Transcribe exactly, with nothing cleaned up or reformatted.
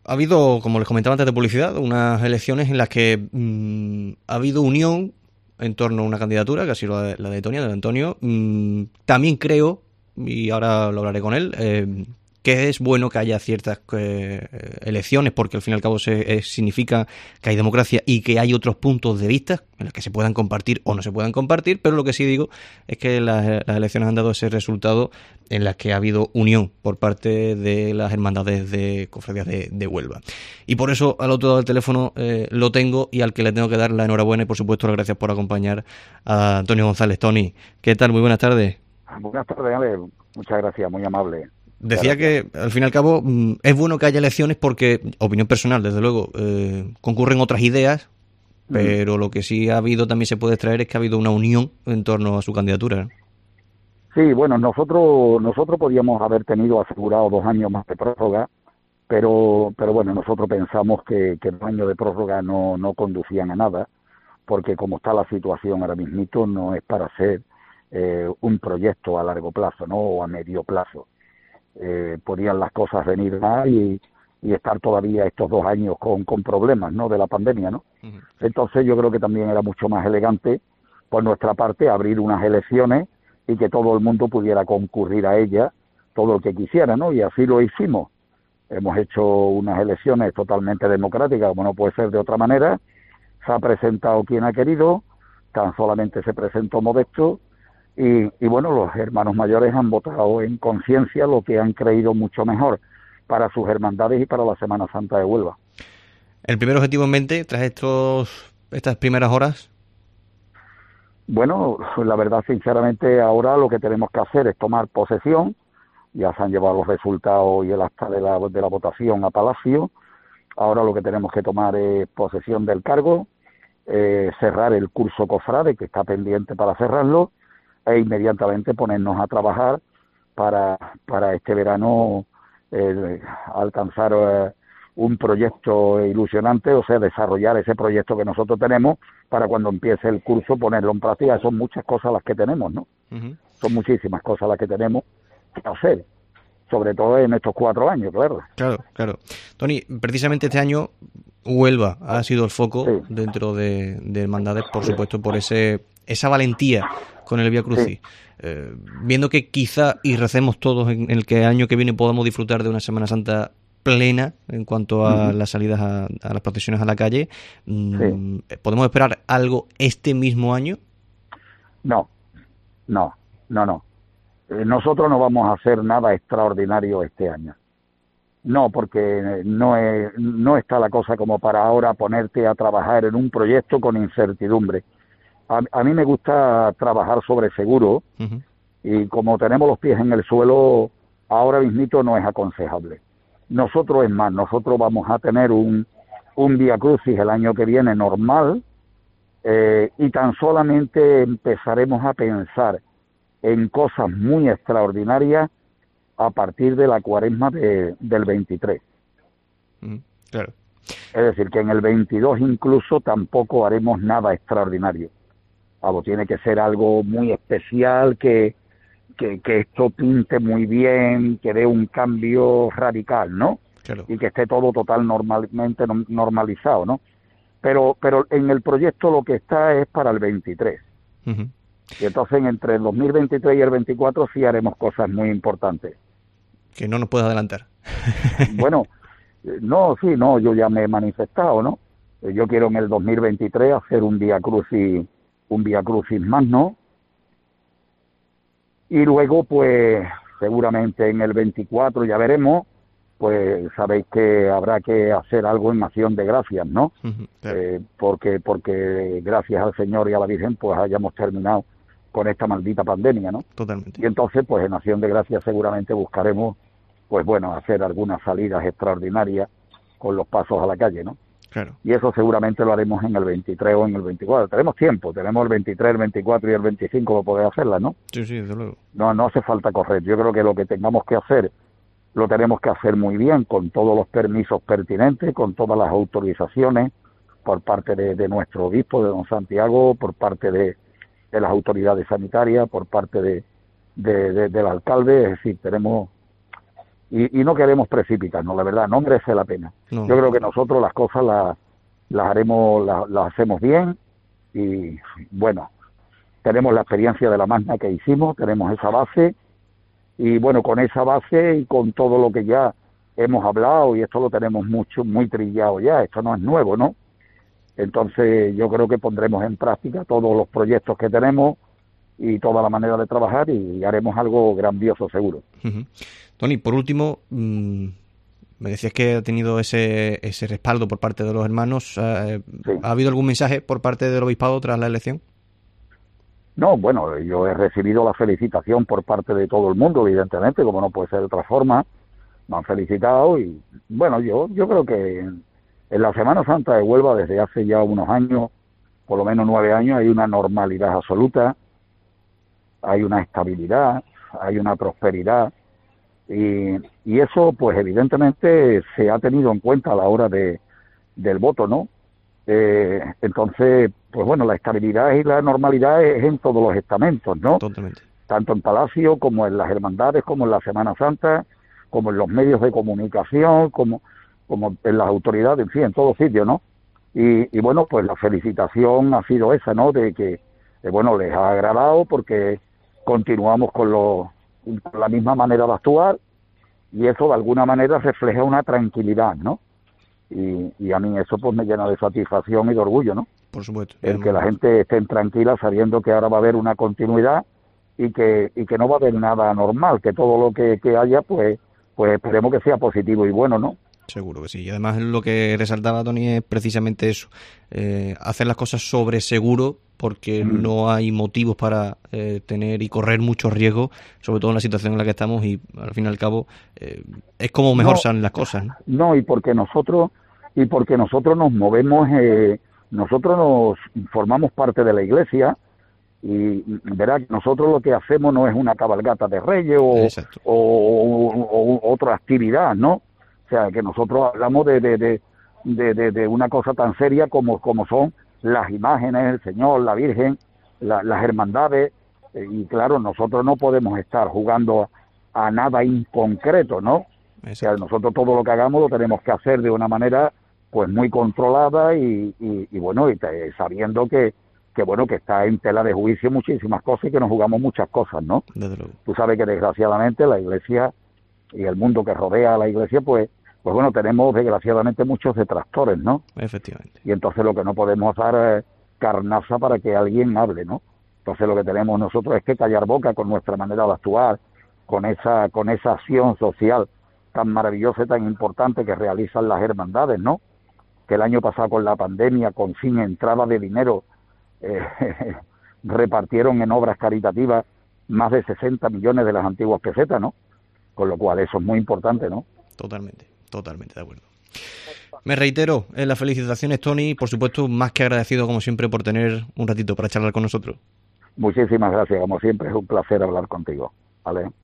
ha habido, como les comentaba antes de publicidad, unas elecciones en las que mmm, ha habido unión en torno a una candidatura, que ha sido la de, la de Tonia, de Antonio. Mm, también creo, y ahora lo hablaré con él, eh, que es bueno que haya ciertas eh, elecciones, porque al fin y al cabo se, eh, significa que hay democracia y que hay otros puntos de vista en los que se puedan compartir o no se puedan compartir, pero lo que sí digo es que las, las elecciones han dado ese resultado en las que ha habido unión por parte de las hermandades de cofradías de, de Huelva. Y por eso al otro lado del teléfono eh, lo tengo, y al que le tengo que dar la enhorabuena y por supuesto las gracias por acompañar a Antonio González. Tony, ¿qué tal? Muy buenas tardes. Buenas tardes, Ale. Muchas gracias, muy amable. Decía que, al fin y al cabo, es bueno que haya elecciones porque, opinión personal, desde luego, eh, concurren otras ideas, pero mm. lo que sí ha habido, también se puede extraer, es que ha habido una unión en torno a su candidatura. Sí, bueno, nosotros nosotros podíamos haber tenido asegurado dos años más de prórroga, pero pero bueno, nosotros pensamos que, que dos años de prórroga no, no conducían a nada, porque como está la situación ahora mismito, no es para hacer eh, un proyecto a largo plazo, ¿no? O a medio plazo. Eh, podían las cosas venir mal y, y estar todavía estos dos años con, con problemas, ¿no? De la pandemia, ¿no? Uh-huh. Entonces yo creo que también era mucho más elegante por nuestra parte abrir unas elecciones y que todo el mundo pudiera concurrir a ellas todo lo que quisiera, ¿no? Y así lo hicimos. Hemos hecho unas elecciones totalmente democráticas, como no puede ser de otra manera. Se ha presentado quien ha querido, tan solamente se presentó Modesto. Y, y bueno, los hermanos mayores han votado en conciencia lo que han creído mucho mejor para sus hermandades y para la Semana Santa de Huelva. ¿El primer objetivo en mente tras estos estas primeras horas? Bueno, la verdad, sinceramente, ahora lo que tenemos que hacer es tomar posesión. Ya se han llevado los resultados y el acta de la, de la votación a Palacio. Ahora lo que tenemos que tomar es posesión del cargo, eh, cerrar el curso cofrade, que está pendiente para cerrarlo, e inmediatamente ponernos a trabajar para, para este verano eh, alcanzar eh, un proyecto ilusionante, o sea, desarrollar ese proyecto que nosotros tenemos para cuando empiece el curso ponerlo en práctica. Son muchas cosas las que tenemos, ¿no? Uh-huh. Son muchísimas cosas las que tenemos que hacer, sobre todo en estos cuatro años, claro. Claro, claro. Tony, precisamente este año Huelva ha sido el foco sí. dentro de, de hermandades, por supuesto, por ese esa valentía con el Vía Crucis. Sí. Eh, viendo que quizá, y recemos todos en el que el año que viene podamos disfrutar de una Semana Santa plena en cuanto a uh-huh. las salidas a, a las procesiones a la calle, sí. ¿podemos esperar algo este mismo año? No, no, no, no. Eh, nosotros no vamos a hacer nada extraordinario este año. No, porque no, es, no está la cosa como para ahora ponerte a trabajar en un proyecto con incertidumbre. A, a mí me gusta trabajar sobre seguro uh-huh. y como tenemos los pies en el suelo, ahora mismito no es aconsejable. Nosotros, es más, nosotros vamos a tener un, un Vía Crucis el año que viene normal eh, y tan solamente empezaremos a pensar en cosas muy extraordinarias a partir de la cuaresma de, del veintitrés. Uh-huh. Claro. Es decir, que en el veintidós incluso tampoco haremos nada extraordinario. Algo tiene que ser algo muy especial, que, que, que esto pinte muy bien, que dé un cambio radical, ¿no? Claro. Y que esté todo total normalmente normalizado, ¿no? Pero, pero en el proyecto lo que está es para el veintitrés. Uh-huh. Y entonces entre el dos mil veintitrés y el veinticuatro sí haremos cosas muy importantes. Que no nos puedes adelantar. Bueno, no, sí, no, yo ya me he manifestado, ¿no? Yo quiero en el dos mil veintitrés hacer un Vía Crucis, un Vía Crucis magno. Y luego, pues, seguramente en el veinticuatro ya veremos, pues sabéis que habrá que hacer algo en acción de gracias, ¿no? Uh-huh, claro. eh, porque, porque gracias al Señor y a la Virgen, pues hayamos terminado con esta maldita pandemia, ¿no? Totalmente. Y entonces, pues en acción de gracias seguramente buscaremos, pues bueno, hacer algunas salidas extraordinarias con los pasos a la calle, ¿no? Claro. Y eso seguramente lo haremos en el veintitrés o en el veinticuatro. Tenemos tiempo, tenemos el veintitrés, el veinticuatro y el veinticinco para poder hacerla, ¿no? Sí, sí, desde luego. No, no hace falta correr. Yo creo que lo que tengamos que hacer, lo tenemos que hacer muy bien, con todos los permisos pertinentes, con todas las autorizaciones por parte de, de nuestro obispo, de don Santiago, por parte de, de las autoridades sanitarias, por parte de, de, de, del alcalde. Es decir, tenemos y, y no queremos precipitarnos, la verdad, no merece la pena. No. Yo creo que nosotros las cosas las, las haremos, las, las hacemos bien y bueno, tenemos la experiencia de la magna que hicimos, tenemos esa base y bueno, con esa base y con todo lo que ya hemos hablado y esto lo tenemos mucho, muy trillado ya, esto no es nuevo, ¿no? Entonces yo creo que pondremos en práctica todos los proyectos que tenemos y toda la manera de trabajar y haremos algo grandioso seguro. Uh-huh. Tony, por último, mmm, me decías que ha tenido ese, ese respaldo por parte de los hermanos. Eh, Sí. ¿Ha habido algún mensaje por parte del obispado tras la elección? No, bueno, yo he recibido la felicitación por parte de todo el mundo, evidentemente, como no puede ser de otra forma. Me han felicitado y, bueno, yo yo creo que en, en la Semana Santa de Huelva, desde hace ya unos años, por lo menos nueve años, hay una normalidad absoluta, hay una estabilidad, hay una prosperidad y, y eso, pues, evidentemente se ha tenido en cuenta a la hora de del voto, ¿no? Eh, entonces, pues bueno, la estabilidad y la normalidad es en todos los estamentos, ¿no? Totalmente. Tanto en Palacio como en las hermandades, como en la Semana Santa, como en los medios de comunicación, como, como en las autoridades, en fin, en todos sitios, ¿no? Y, y bueno, pues la felicitación ha sido esa, ¿no? De que, eh, bueno, les ha agradado porque continuamos con, lo, con la misma manera de actuar y eso de alguna manera refleja una tranquilidad, ¿no? Y, y a mí eso pues me llena de satisfacción y de orgullo, ¿no? Por supuesto. El que la gente esté tranquila sabiendo que ahora va a haber una continuidad y que y que no va a haber nada anormal, que todo lo que, que haya pues pues esperemos que sea positivo y bueno, ¿no? Seguro que sí. Y además lo que resaltaba Tony es precisamente eso, eh, hacer las cosas sobre seguro porque mm. no hay motivos para eh, tener y correr muchos riesgos, sobre todo en la situación en la que estamos y al fin y al cabo eh, es como mejor no, salen las cosas, ¿no? No, y porque nosotros y porque nosotros nos movemos, eh, nosotros nos formamos parte de la Iglesia y verá que nosotros lo que hacemos no es una cabalgata de reyes o, o, o, o otra actividad, ¿no? O sea, que nosotros hablamos de, de, de, de, de, de una cosa tan seria como, como son las imágenes, el Señor, la Virgen, la, las hermandades, eh, y claro, nosotros no podemos estar jugando a, a nada inconcreto, ¿no? Exacto. O sea, nosotros todo lo que hagamos lo tenemos que hacer de una manera pues muy controlada y, y, y bueno, y te, sabiendo que, que bueno, que está en tela de juicio muchísimas cosas y que nos jugamos muchas cosas, ¿no? Desde luego. Tú sabes que desgraciadamente la Iglesia y el mundo que rodea a la Iglesia, pues, pues bueno, tenemos desgraciadamente muchos detractores, ¿no? Efectivamente. Y entonces lo que no podemos dar es carnaza para que alguien hable, ¿no? Entonces lo que tenemos nosotros es que callar boca con nuestra manera de actuar, con esa, con esa acción social tan maravillosa y tan importante que realizan las hermandades, ¿no? Que el año pasado con la pandemia, con sin entrada de dinero, eh, repartieron en obras caritativas más de sesenta millones de las antiguas pesetas, ¿no? Con lo cual eso es muy importante, ¿no? Totalmente, totalmente de acuerdo. Me reitero en las felicitaciones, Tony, por supuesto, más que agradecido como siempre por tener un ratito para charlar con nosotros. Muchísimas gracias, como siempre es un placer hablar contigo, ¿vale?